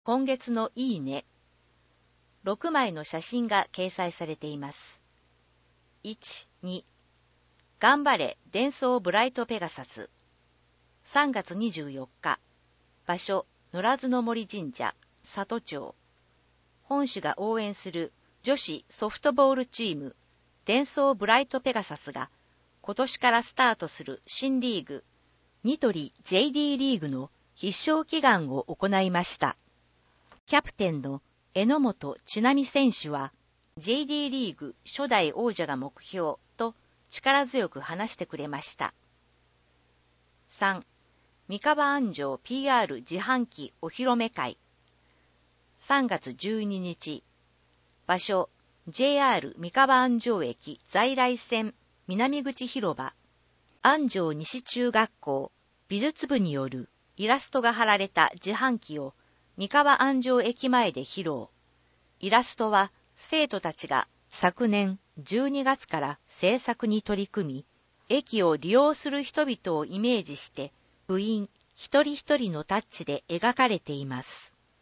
今月のいいね。6枚の写真が掲載されています。1、2、頑張れ、デンソーブライトペガサス。3月24日、場所、野良津の森神社、里町。本市が応援する女子ソフトボールチーム、デンソーブライトペガサスが、今年からスタートする新リーグ、ニトリ JD リーグの必勝祈願を行いました。キャプテンの榎本千波選手は、JD リーグ初代王者が目標と力強く話してくれました。3. 三河安城 PR 自販機お披露目会。3月12日、場所 JR 三河安城駅在来線南口広場、安城西中学校美術部によるイラストが貼られた自販機を三河安城駅前で披露。イラストは生徒たちが昨年12月から制作に取り組み、駅を利用する人々をイメージして部員一人一人のタッチで描かれています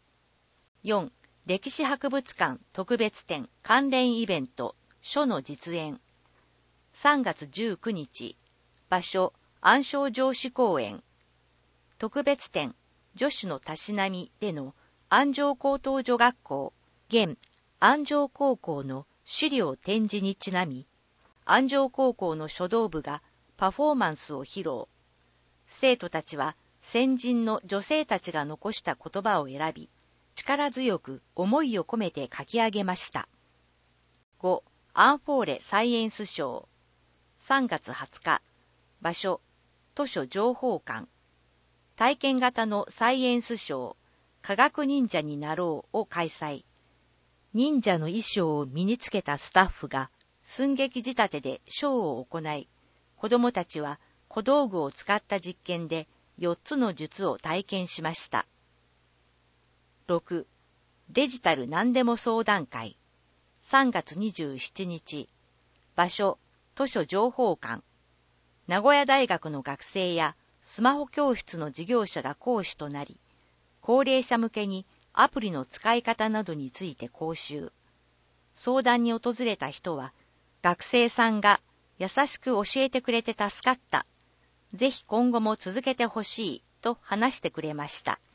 。4. 歴史博物館特別展関連イベント書の実演。3月19日、場所安昌城址公園。特別展女子のたしなみでの安城高等女学校現安城高校の資料展示にちなみ、安城高校の書道部がパフォーマンスを披露。生徒たちは先人の女性たちが残した言葉を選び、力強く思いを込めて書き上げました。5. アンフォーレサイエンスショー。3月20日、場所、図書情報館。体験型のサイエンスショー、科学忍者になろうを開催。忍者の衣装を身につけたスタッフが寸劇仕立てでショーを行い、子どもたちは小道具を使った実験で4つの術を体験しました。6. デジタル何でも相談会。3月27日、場所、図書情報館。名古屋大学の学生やスマホ教室の事業者が講師となり、高齢者向けにアプリの使い方などについて講習。相談に訪れた人は、学生さんが優しく教えてくれて助かった。ぜひ今後も続けてほしいと話してくれました。